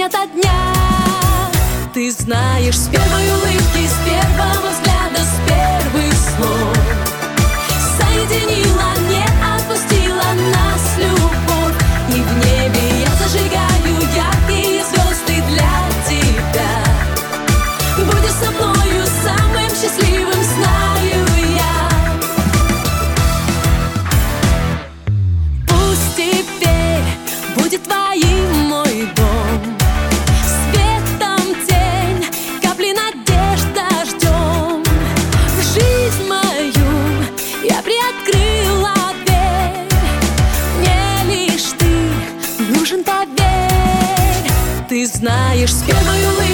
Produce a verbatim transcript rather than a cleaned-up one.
ото дня. Ты знаешь, с первой улыбки, с первого взгляда, с первых слов соединила, не отпустила нас любовь. И в небе я зажигаю яркие звезды для тебя. Будешь со мною самым счастливым, знаю я. Пусть теперь будет твоим мой дом, светом тень, капли надежда ждем. В жизнь мою я приоткрыла дверь, мне лишь ты нужен, поверь. Ты знаешь, с первой улыбкой,